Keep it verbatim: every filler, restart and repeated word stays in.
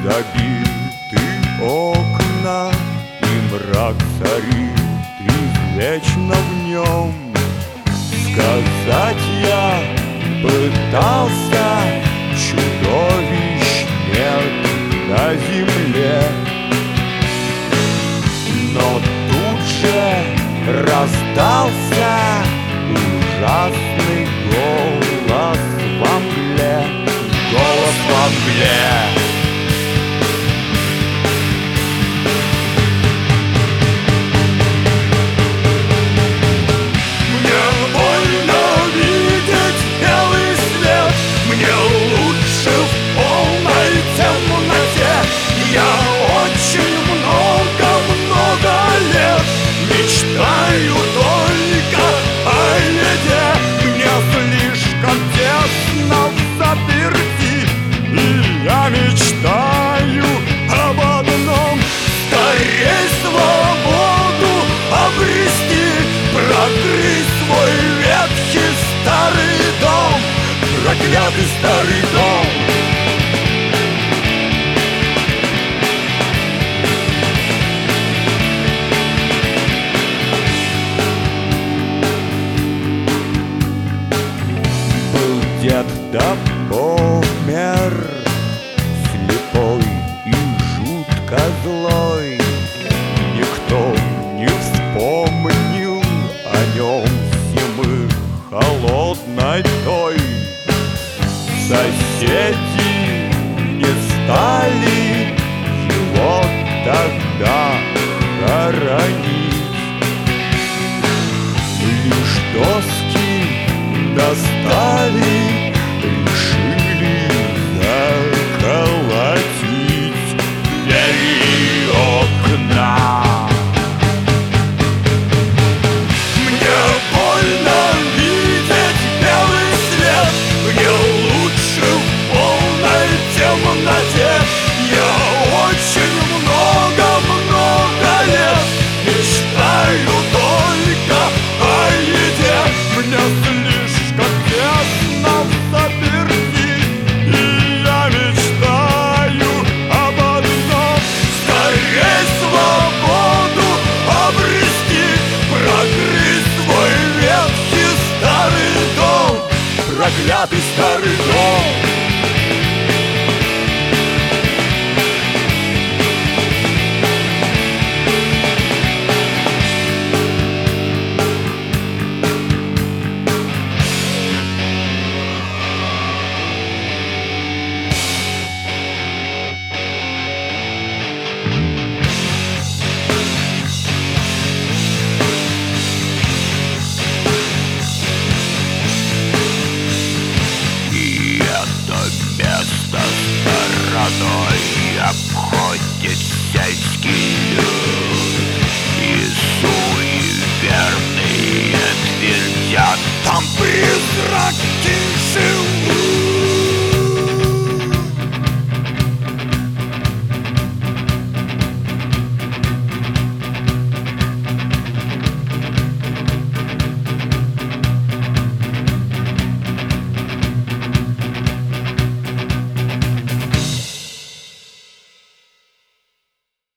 Забиты окна, и мрак царит извечно в нем. Сказать я пытался, чудовищ нет на земле, но тут же раздался ужасный голос во мгле. Голос во мгле. Мечтаю только о еде, мне слишком тесно взаперти, и я мечтаю об одном: скорей свободу обрести, прокрыть свой ветхий старый дом, проклятый старый дом. Дед да помер, слепой и жутко злой. Никто не вспомнил о нем зимы холодной той. Соседи не стали его тогда хоронить. Лишь доски достали, решили заколотить двери окна. Мне больно видеть белый свет, мне лучше в полной темноте. Я очень много-много лет мечтаю только о еде, мне слишком тесно взаперти, и я мечтаю об одном: скорей свободу обрести, прокрыть свой ветхий старый дом, проклятый старый дом. Стороной обходит сельский люд, и суеверные твердят: там призраки живут.